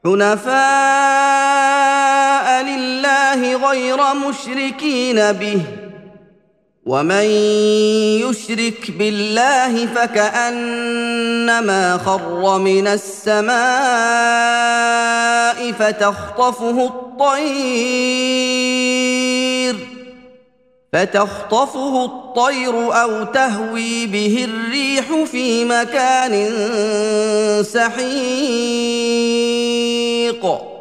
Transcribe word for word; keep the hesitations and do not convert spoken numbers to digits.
حنفاء لله غير مشركين به، ومن يشرك بالله فكأنما خر من السماء فتخطفه الطير فتخطفه الطير أو تهوي به الريح في مكان سحيق.